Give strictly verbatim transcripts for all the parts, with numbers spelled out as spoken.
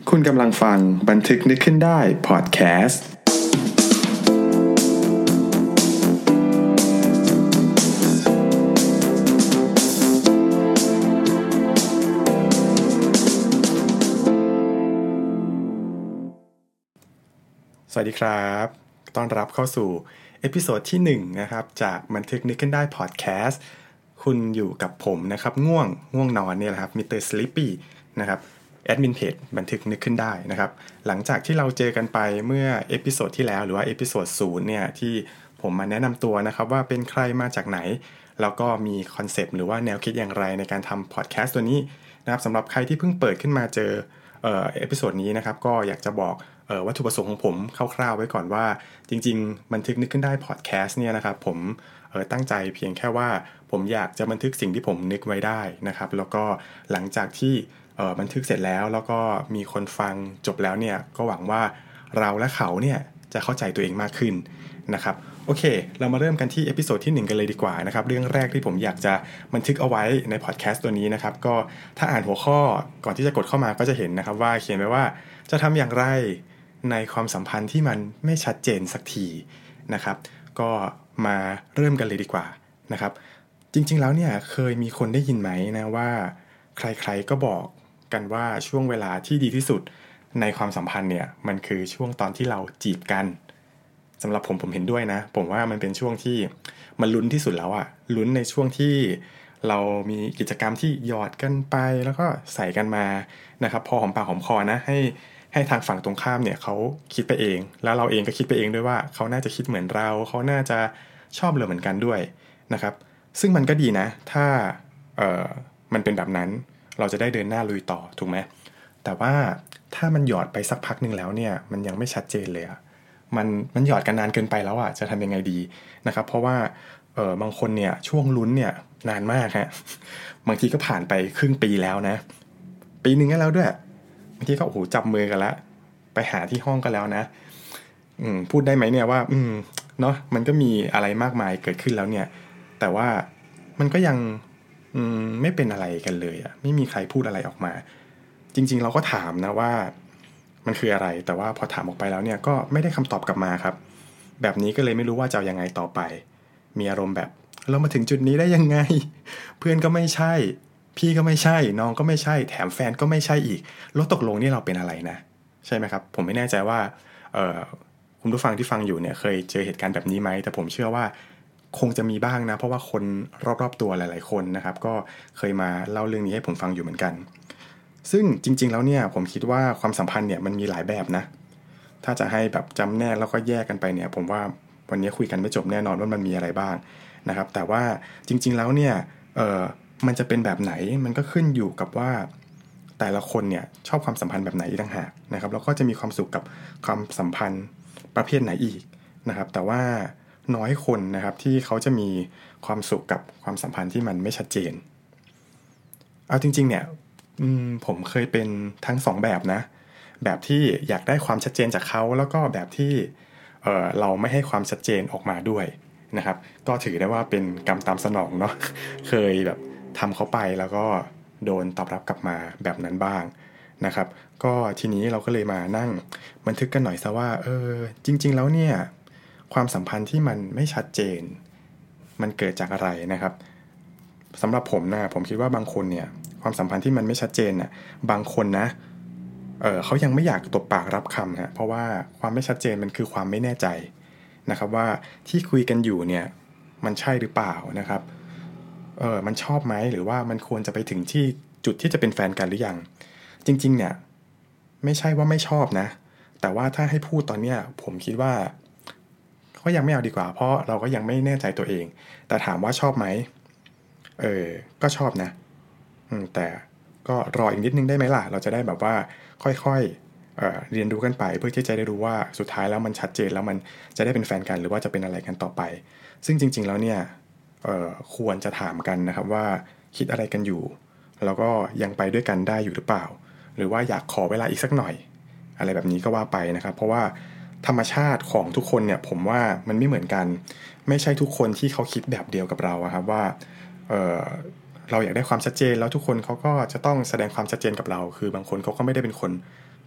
คุณกำลังฟังบันทึกนึกขึ้นได้พอดแคสต์สวัสดีครับต้อนรับเข้าสู่เอพิโซดที่หนึ่งนะครับจากบันทึกนึกขึ้นได้พอดแคสต์คุณอยู่กับผมนะครับง่วงง่วงนอนเนี่ยแหละครับมิสเตอร์ Sleepy นะครับแอดมินเพจบันทึกนึกขึ้นได้นะครับหลังจากที่เราเจอกันไปเมื่อเอพิโซดที่แล้วหรือว่าเอพิโซดศูนย์เนี่ยที่ผมมาแนะนำตัวนะครับว่าเป็นใครมาจากไหนแล้วก็มีคอนเซปต์หรือว่าแนวคิดอย่างไรในการทำพอดแคสต์ตัวนี้นะครับสำหรับใครที่เพิ่งเปิดขึ้นมาเจอเอ่อเอพิโซดนี้นะครับก็อยากจะบอกเอ่อวัตถุประสงค์ของผมคร่าวๆไว้ก่อนว่าจริงๆบันทึกนึกขึ้นได้พอดแคสต์เนี่ยนะครับผมเอ่อตั้งใจเพียงแค่ว่าผมอยากจะบันทึกสิ่งที่ผมนึกไว้ได้นะครับแล้วก็หลังจากที่เอ่อบันทึกเสร็จแล้วแล้วก็มีคนฟังจบแล้วเนี่ยก็หวังว่าเราและเขาเนี่ยจะเข้าใจตัวเองมากขึ้นนะครับโอเคเรามาเริ่มกันที่เอพิโซดที่หนึ่งกันเลยดีกว่านะครับเรื่องแรกที่ผมอยากจะบันทึกเอาไว้ในพอดแคสต์ตัวนี้นะครับก็ถ้าอ่านหัวข้อก่อนที่จะกดเข้ามาก็จะเห็นนะครับว่าเขียนไว้ว่าจะทำอย่างไรในความสัมพันธ์ที่มันไม่ชัดเจนสักทีนะครับก็มาเริ่มกันเลยดีกว่านะครับจริงๆแล้วเนี่ยเคยมีคนได้ยินไหมนะว่าใครๆก็บอกกันว่าช่วงเวลาที่ดีที่สุดในความสัมพันธ์เนี่ยมันคือช่วงตอนที่เราจีบกันสำหรับผมผมเห็นด้วยนะผมว่ามันเป็นช่วงที่มันลุ้นที่สุดแล้วอะลุ้นในช่วงที่เรามีกิจกรรมที่หยอดกันไปแล้วก็ใส่กันมานะครับพอหอมปากหอมคอนะให้ให้ทางฝั่งตรงข้ามเนี่ยเขาคิดไปเองแล้วเราเองก็คิดไปเองด้วยว่าเขาน่าจะคิดเหมือนเราเขาน่าจะชอบเราเหมือนกันด้วยนะครับซึ่งมันก็ดีนะถ้าเอ่อมันเป็นแบบนั้นเราจะได้เดินหน้าลุยต่อถูกไหมแต่ว่าถ้ามันหยอดไปสักพักนึงแล้วเนี่ยมันยังไม่ชัดเจนเลยอะมันมันหยอดกันนานเกินไปแล้วอะจะทำยังไงดีนะครับเพราะว่าเออบางคนเนี่ยช่วงลุ้นเนี่ยนานมากฮะบางทีก็ผ่านไปครึ่งปีแล้วนะปีนึงก็แล้วด้วยบางทีก็โอ้โหจับมือกันแล้วไปหาที่ห้องกันแล้วนะอืมพูดได้ไหมเนี่ยว่าอืมเนาะมันก็มีอะไรมากมายเกิดขึ้นแล้วเนี่ยแต่ว่ามันก็ยังอืมไม่เป็นอะไรกันเลยอะไม่มีใครพูดอะไรออกมาจริงๆเราก็ถามนะว่ามันคืออะไรแต่ว่าพอถามออกไปแล้วเนี่ยก็ไม่ได้คำตอบกลับมาครับแบบนี้ก็เลยไม่รู้ว่าจะเอายังไงต่อไปมีอารมณ์แบบเรามาถึงจุดนี้ได้ยังไงเพื่อนก็ไม่ใช่พี่ก็ไม่ใช่น้องก็ไม่ใช่แถมแฟนก็ไม่ใช่อีกแล้วตกลงนี่เราเป็นอะไรนะใช่ไหมครับผมไม่แน่ใจว่าเอ่อคุณผู้ฟังที่ฟังอยู่เนี่ยเคยเจอเหตุการณ์แบบนี้ไหมแต่ผมเชื่อว่าคงจะมีบ้างนะเพราะว่าคนรอบๆตัวหลายๆคนนะครับก็เคยมาเล่าเรื่องนี้ให้ผมฟังอยู่เหมือนกันซึ่งจริงๆแล้วเนี่ยผมคิดว่าความสัมพันธ์เนี่ยมันมีหลายแบบนะถ้าจะให้แบบจำแนกแล้วก็แยกกันไปเนี่ยผมว่าวันนี้คุยกันไม่จบแน่นอนว่ามันมีอะไรบ้างนะครับแต่ว่าจริงๆแล้วเนี่ยเอ่อมันจะเป็นแบบไหนมันก็ขึ้นอยู่กับว่าแต่ละคนเนี่ยชอบความสัมพันธ์แบบไหนอีกต่างหากนะครับแล้วก็จะมีความสุขกับความสัมพันธ์ประเภทไหนอีกนะครับแต่ว่าน้อยคนนะครับที่เขาจะมีความสุขกับความสัมพันธ์ที่มันไม่ชัดเจนเอาจริงๆเนี่ยผมเคยเป็นทั้งสองแบบนะแบบที่อยากได้ความชัดเจนจากเขาแล้วก็แบบที่เอ่อเราไม่ให้ความชัดเจนออกมาด้วยนะครับก็ถือได้ว่าเป็นกรรมตามสนองเนาะเคยแบบทำเขาไปแล้วก็โดนตอบรับกลับมาแบบนั้นบ้างนะครับก็ทีนี้เราก็เลยมานั่งบันทึกกันหน่อยซะว่าเออจริงๆแล้วเนี่ยความสัมพันธ์ที่มันไม่ชัดเจนมันเกิดจากอะไรนะครับสำหรับผมนะผมคิดว่าบางคนเนี่ยความสัมพันธ์ที่มันไม่ชัดเจนน่ะบางคนนะเออเขายังไม่อยากตบปากรับคำฮะเพราะว่าความไม่ชัดเจนมันคือความไม่แน่ใจนะครับว่าที่คุยกันอยู่เนี่ยมันใช่หรือเปล่านะครับเออมันชอบไหมหรือว่ามันควรจะไปถึงที่จุดที่จะเป็นแฟนกันหรือยังจริงๆเนี่ยไม่ใช่ว่าไม่ชอบนะแต่ว่าถ้าให้พูดตอนเนี้ยผมคิดว่าก็ยังไม่เอาดีกว่าเพราะเราก็ยังไม่แน่ใจตัวเองแต่ถามว่าชอบไหมเออก็ชอบนะแต่ก็รออีกนิดนึงได้ไหมล่ะเราจะได้แบบว่าค่อยๆ เอ่อ เรียนรู้กันไปเพื่อที่จะได้รู้ว่าสุดท้ายแล้วมันชัดเจนแล้วมันจะได้เป็นแฟนกันหรือว่าจะเป็นอะไรกันต่อไปซึ่งจริงๆแล้วเนี่ยเอ่อควรจะถามกันนะครับว่าคิดอะไรกันอยู่แล้วก็ยังไปด้วยกันได้อยู่หรือเปล่าหรือว่าอยากขอเวลาอีกสักหน่อยอะไรแบบนี้ก็ว่าไปนะครับเพราะว่าธรรมชาติของทุกคนเนี่ยผมว่ามันไม่เหมือนกันไม่ใช่ทุกคนที่เขาคิดแบบเดียวกับเราครับว่าเอ่อเราอยากได้ความชัดเจนแล้วทุกคนเขาก็จะต้องแสดงความชัดเจนกับเราคือบางคนเขาก็ไม่ได้เป็นคนป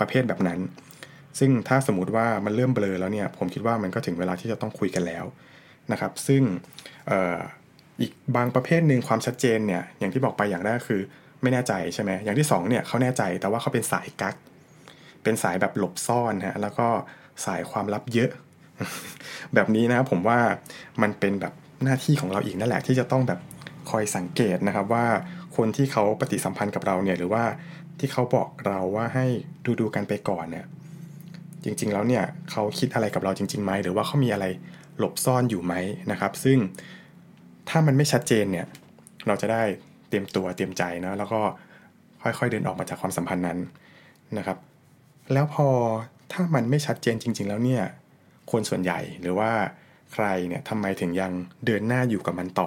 ประเภทแบบนั้นซึ่งถ้าสมมุติว่ามันเริ่มเบลอแล้วเนี่ยผมคิดว่ามันก็ถึงเวลาที่จะต้องคุยกันแล้วนะครับซึ่งเอ่ออีกบางประเภทหนึ่งความชัดเจนเนี่ยอย่างที่บอกไปอย่างแรกคือไม่แน่ใจใช่ไหมอย่างที่สองเนี่ยเขาแน่ใจแต่ว่าเขาเป็นสายกั๊กเป็นสายแบบหลบซ่อนฮะแล้วก็สายความลับเยอะ แบบนี้นะผมว่ามันเป็นแบบหน้าที่ของเราอีกนั่นแหละที่จะต้องแบบคอยสังเกตนะครับว่าคนที่เขาปฏิสัมพันธ์กับเราเนี่ยหรือว่าที่เขาบอกเราว่าให้ดูดูกันไปก่อนเนี่ยจริงๆแล้วเนี่ยเขาคิดอะไรกับเราจริงๆไหมหรือว่าเขามีอะไรหลบซ่อนอยู่ไหมนะครับซึ่งถ้ามันไม่ชัดเจนเนี่ยเราจะได้เตรียมตัวเตรียมใจนะแล้วก็ค่อยๆเดินออกมาจากความสัมพันธ์นั้นนะครับแล้วพอถ้ามันไม่ชัดเจนจริงๆแล้วเนี่ยคนส่วนใหญ่หรือว่าใครเนี่ยทำไมถึงยังเดินหน้าอยู่กับมันต่อ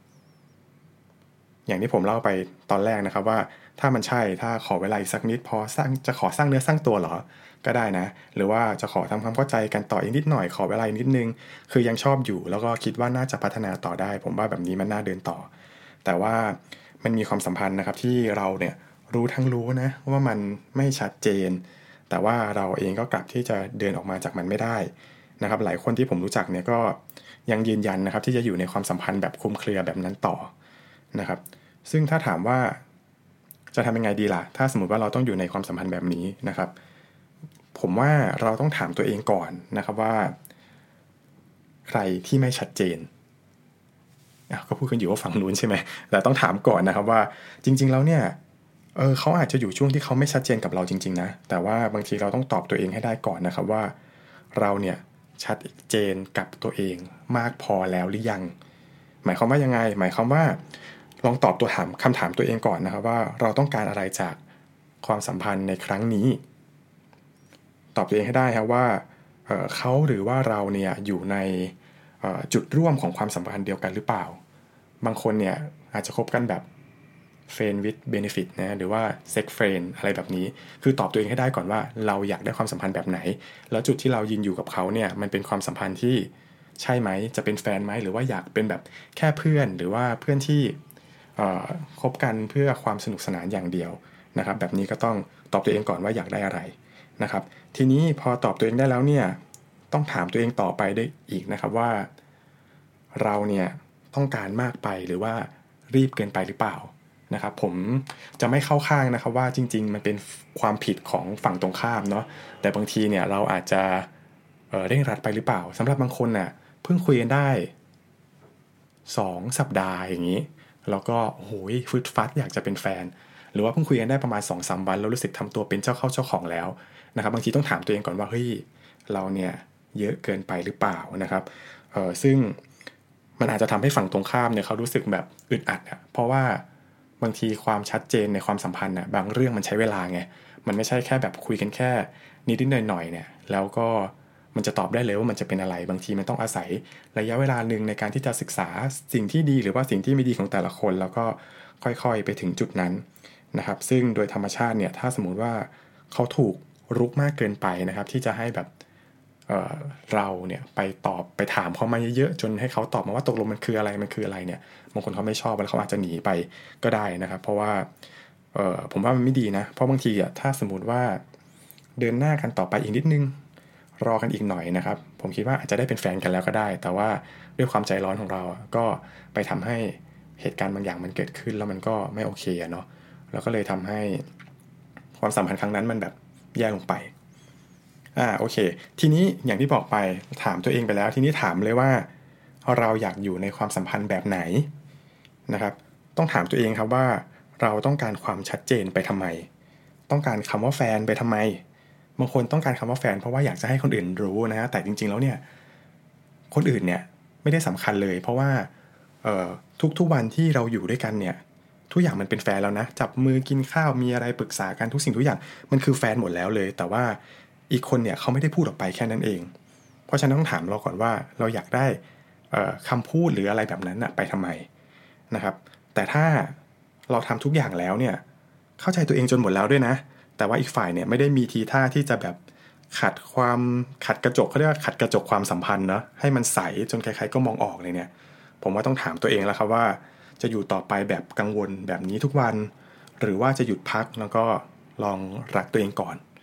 อย่างที่ผมเล่าไปตอนแรกนะครับว่าถ้ามันใช่ถ้าขอเวลาอีกสักนิดพอสร้างจะขอสร้างเนื้อสร้างตัวเหรอก็ได้นะหรือว่าจะขอทำความเข้าใจกันต่ออีกนิดหน่อยขอเวลาอีกนิดนึงคือยังชอบอยู่แล้วก็คิดว่าน่าจะพัฒนาต่อได้ผมว่าแบบนี้มันน่าเดินต่อแต่ว่ามันมีความสัมพันธ์นะครับที่เราเนี่ยรู้ทั้งรู้นะว่ามันไม่ชัดเจนแต่ว่าเราเองก็กลับที่จะเดินออกมาจากมันไม่ได้นะครับหลายคนที่ผมรู้จักเนี่ยก็ยังยืนยันนะครับที่จะอยู่ในความสัมพันธ์แบบคลุมเครือแบบนั้นต่อนะครับซึ่งถ้าถามว่าจะทำยังไงดีล่ะถ้าสมมติว่าเราต้องอยู่ในความสัมพันธ์แบบนี้นะครับผมว่าเราต้องถามตัวเองก่อนนะครับว่าใครที่ไม่ชัดเจนก็พูดกันอยู่ว่าฝั่งนู้นใช่ไหมแต่ต้องถามก่อนนะครับว่าจริงๆแล้วเนี่ยเออเขาอาจจะอยู่ช่วงที่เขาไม่ชัดเจนกับเราจริงๆนะแต่ว่าบางทีเราต้องตอบตัวเองให้ได้ก่อนนะครับว่าเราเนี่ยชัดเจนกับตัวเองมากพอแล้วหรือยังหมายความว่ายังไงหมายความว่าลองตอบตัวถามคำถามตัวเองก่อนนะครับว่าเราต้องการอะไรจากความสัมพันธ์ในครั้งนี้ตอบตัวเองให้ได้ครับว่า เอ่อเขาหรือว่าเราเนี่ยอยู่ในจุดร่วมของความสัมพันธ์เดียวกันหรือเปล่าบางคนเนี่ยอาจจะคบกันแบบ friend with benefit นะหรือว่า sex friend อะไรแบบนี้คือตอบตัวเองให้ได้ก่อนว่าเราอยากได้ความสัมพันธ์แบบไหนแล้วจุดที่เรายืนอยู่กับเขาเนี่ยมันเป็นความสัมพันธ์ที่ใช่ไหมจะเป็นแฟนไหมหรือว่าอยากเป็นแบบแค่เพื่อนหรือว่าเพื่อนที่คบกันเพื่อความสนุกสนานอย่างเดียวนะครับแบบนี้ก็ต้องตอบตัวเองก่อนว่าอยากได้อะไรนะครับทีนี้พอตอบตัวเองได้แล้วเนี่ยต้องถามตัวเองต่อไปได้อีกนะครับว่าเราเนี่ยต้องการมากไปหรือว่ารีบเกินไปหรือเปล่านะครับผมจะไม่เข้าข้างนะครับว่าจริงๆมันเป็นความผิดของฝั่งตรงข้ามเนาะแต่บางทีเนี่ยเราอาจจะเอ่อเร่งรัดไปหรือเปล่าสำหรับบางคนน่ะเพิ่งคุยกันได้สองสัปดาห์อย่างนี้แล้วก็โอ้โหฟึดฟัดอยากจะเป็นแฟนหรือว่าเพิ่งคุยกันได้ประมาณ สองถึงสาม วันแล้วรู้สึกทำตัวเป็นเจ้าเข้าเจ้าของแล้วนะครับบางทีต้องถามตัวเองก่อนว่าเฮ้ยเราเนี่ยเยอะเกินไปหรือเปล่านะครับเอ่อซึ่งมันอาจจะทำให้ฝั่งตรงข้ามเนี่ยเขารู้สึกแบบอึดอัดอ่ะเพราะว่าบางทีความชัดเจนในความสัมพันธ์น่ะบางเรื่องมันใช้เวลาไงมันไม่ใช่แค่แบบคุยกันแค่นิดๆหน่อยๆเนี่ยแล้วก็มันจะตอบได้เลยว่ามันจะเป็นอะไรบางทีมันต้องอาศัยระยะเวลานึงในการที่จะศึกษาสิ่งที่ดีหรือว่าสิ่งที่ไม่ดีของแต่ละคนแล้วก็ค่อยๆไปถึงจุดนั้นนะครับซึ่งโดยธรรมชาติเนี่ยถ้าสมมุติว่าเขาถูกรุกมากเกินไปนะครับที่จะให้แบบ เอ่อเราเนี่ยไปตอบไปถามเขามาเยอะๆจนให้เขาตอบมาว่าตกลงมันคืออะไรมันคืออะไรเนี่ยบางคนเขาไม่ชอบแล้วเขาอาจจะหนีไปก็ได้นะครับเพราะว่าเอ่อผมว่ามันไม่ดีนะเพราะบางทีอ่ะถ้าสมมุติว่าเดินหน้ากันต่อไปอีกนิดนึงรอกันอีกหน่อยนะครับผมคิดว่าอาจจะได้เป็นแฟนกันแล้วก็ได้แต่ว่าด้วยความใจร้อนของเราก็ไปทำให้เหตุการณ์บางอย่างมันเกิดขึ้นแล้วมันก็ไม่โอเคอะเนาะแล้วก็เลยทำให้ความสัมพันธ์ครั้งนั้นมันแบบแย่ลงไปอ่าโอเคทีนี้อย่างที่บอกไปถามตัวเองไปแล้วทีนี้ถามเลยว่าเราอยากอยู่ในความสัมพันธ์แบบไหนนะครับต้องถามตัวเองครับว่าเราต้องการความชัดเจนไปทำไมต้องการคำว่าแฟนไปทำไมบางคนต้องการคำว่าแฟนเพราะว่าอยากจะให้คนอื่นรู้นะแต่จริงๆแล้วเนี่ยคนอื่นเนี่ยไม่ได้สำคัญเลยเพราะว่าเอ่อทุกๆวันที่เราอยู่ด้วยกันเนี่ยทุกอย่างมันเป็นแฟนแล้วนะจับมือกินข้าวมีอะไรปรึกษากันทุกสิ่งทุกอย่างมันคือแฟนหมดแล้วเลยแต่ว่าอีกคนเนี่ยเขาไม่ได้พูดออกไปแค่นั้นเองเพราะฉะนั้นต้องถามเราก่อนว่าเราอยากได้คำพูดหรืออะไรแบบนั้นนะไปทำไมนะครับแต่ถ้าเราทำทุกอย่างแล้วเนี่ยเข้าใจตัวเองจนหมดแล้วด้วยนะแต่ว่าอีกฝ่ายเนี่ยไม่ได้มีทีท่าที่จะแบบขัดความขัดกระจกเขาเรียกว่าขัดกระจกความสัมพันธ์เนาะให้มันใสจนใครๆก็มองออกเลยเนี่ยผมว่าต้องถามตัวเองแล้วครับว่าจะอยู่ต่อไปแบบกังวลแบบนี้ทุกวันหรือว่าจะหยุดพักแล้วก็ลองรักตัวเองก่อน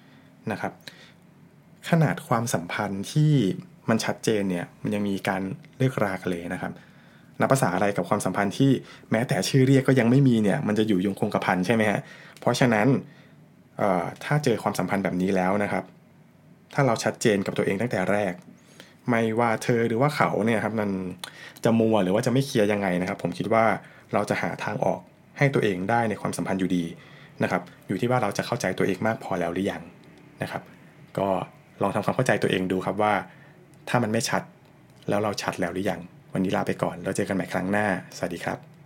นะครับขนาดความสัมพันธ์ที่มันชัดเจนเนี่ยมันยังมีการเลิกรากันเลยนะครับนับภาษาอะไรกับความสัมพันธ์ที่แม้แต่ชื่อเรียกก็ยังไม่มีเนี่ยมันจะอยู่ยงคงกระพันใช่ไหมฮะเพราะฉะนั้นถ้าเจอความสัมพันธ์แบบนี้แล้วนะครับถ้าเราชัดเจนกับตัวเองตั้งแต่แรกไม่ว่าเธอหรือว่าเขาเนี่ยครับมันจะมัวหรือว่าจะไม่เคลียร์ยังไงนะครับผมคิดว่าเราจะหาทางออกให้ตัวเองได้ในความสัมพันธ์อยู่ดีนะครับอยู่ที่ว่าเราจะเข้าใจตัวเองมากพอแล้วหรือยังนะครับก็ลองทำความเข้าใจตัวเองดูครับว่าถ้ามันไม่ชัดแล้วเราชัดแล้วหรือยังวันนี้ลาไปก่อนแล้วเจอกันใหม่ครั้งหน้าสวัสดีครับ